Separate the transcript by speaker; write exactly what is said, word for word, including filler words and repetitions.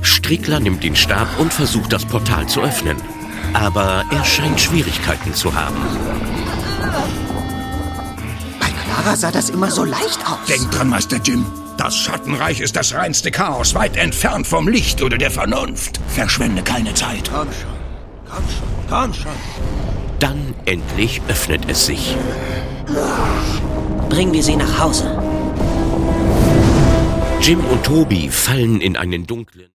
Speaker 1: Strickler nimmt den Stab und versucht, das Portal zu öffnen. Aber er scheint Schwierigkeiten zu haben.
Speaker 2: Bei Clara sah das immer so leicht aus.
Speaker 3: Denk dran, Meister Jim. Das Schattenreich ist das reinste Chaos, weit entfernt vom Licht oder der Vernunft. Verschwende keine Zeit.
Speaker 2: Komm schon, komm schon, komm schon.
Speaker 1: Dann endlich öffnet es sich.
Speaker 4: Bringen wir sie nach Hause.
Speaker 1: Jim und Toby fallen in einen dunklen...